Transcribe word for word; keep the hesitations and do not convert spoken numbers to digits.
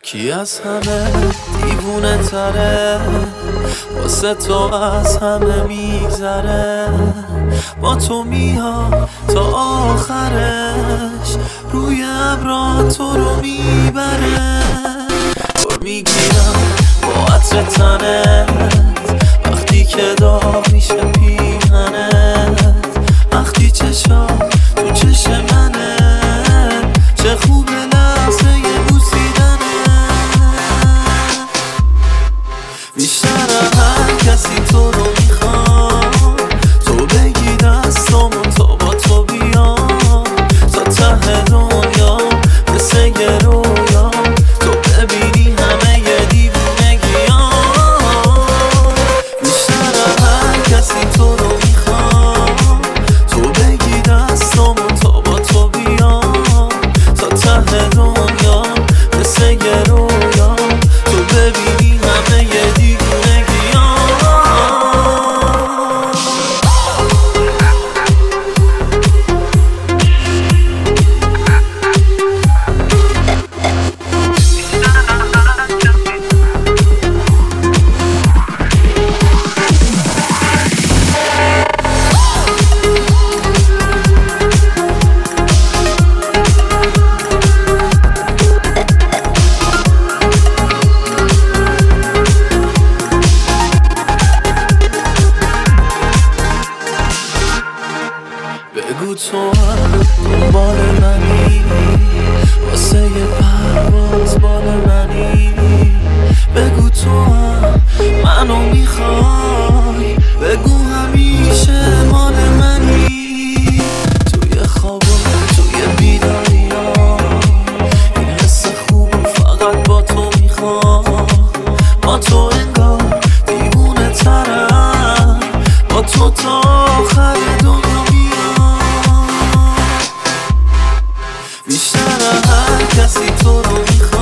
کی از همه دیوونه تره، واسه تو از همه میگذره، با تو میاد تا آخرش، روی ابرا تو رو میبره. پر میگیرم با عطر تنت، وقتی که داغ میشه پیرهنت، وقتی چشات تو چشم منه، چه خوبه لحظه ی بوسیدنه. بیشتر هر کسی تو رو میخوام، تو بگی دستامو تا با تو بیام، تا ته دنیا مثل یه رویا، تو ببینی همه ی دیوونگیام. بیشتر هر کسی تو رو میخوام، تو بگی دستامو تا با تو بیام، تا ته دنیا مثل یه رویا، تو ببینی همه ی بگو تو هم دنبال منی، واسه یه پرواز بال منی. بگو تو هم منو میخوای، بگو همیشه مال منی. توی خوابا توی بیداریا، این حس خوب فقط با تو میخوام. با تو انگار دیوونه ترم، با تو تا آخر دنیا. بیشتر هر کسی تو رو میخواد،